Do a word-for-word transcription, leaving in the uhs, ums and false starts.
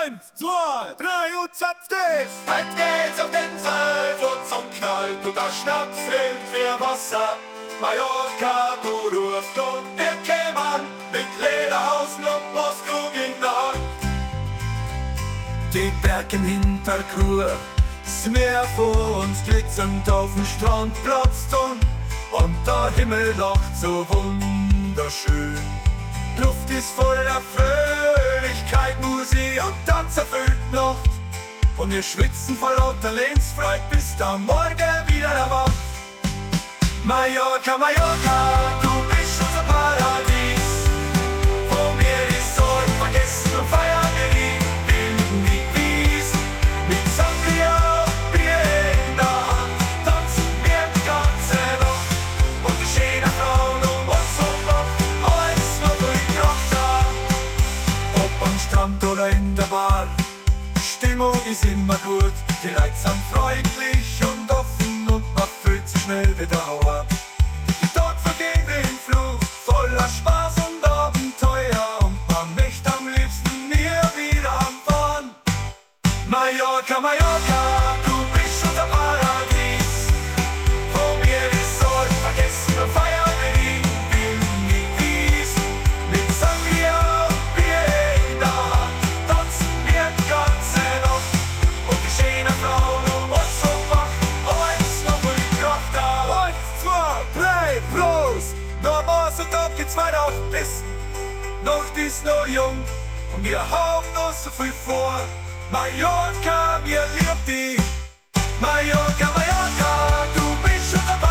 Eins, zwei, drei und zapft es! Halt geht's auf den Seilflug zum Knall, und der Schnaps fällt wie Wasser. Mallorca, du ruft und wir kämen mit Lederhausen und Moskau in der Hand. Die Berge im Hintergrund, das Meer vor uns glitzernd auf dem Strand platzt und, und der Himmel lacht so wunderschön. Luft ist voller Fröhlichkeit, Musik und Tanz erfüllt Nacht. Und wir schwitzen vor lauter Lebensfreude, bis der Morgen wieder erwacht. Mallorca, Mallorca, du bist unser Paradies, wo wir die Sorgen vergessen und feiern wir die in die Wiesen. Mit Sangria, Bier in der Hand, tanzen wir die ganze Nacht. Und die schönen Frauen um uns herum, alles nur durch Kraft. Ob am Strand oder in der Bar, Stimmung ist immer gut, die Leute sind freundlich und offen und man fühlt sich schnell wieder warm. Die Tag vergehen wie im Flug, voller Spaß und Abenteuer, und man möchte am liebsten nie wieder anfahren. Mallorca, Mallorca, du bist unser Paradies, wo wir die Sorgen vergessen und feiern wir in die Wiesen. Mit Sangria, Bier in der Hand, tanzen wir die ganze Nacht. Und die schönen Frauen um uns herum, alles noch mit Kraft da. Eins, zwei, drei, Prost! Nochmals und ab geht's weiter auf bis Nacht ist noch jung und wir haben noch so viel vor. Mallorca, wir lieben dich. Mallorca, Mallorca, du bist unser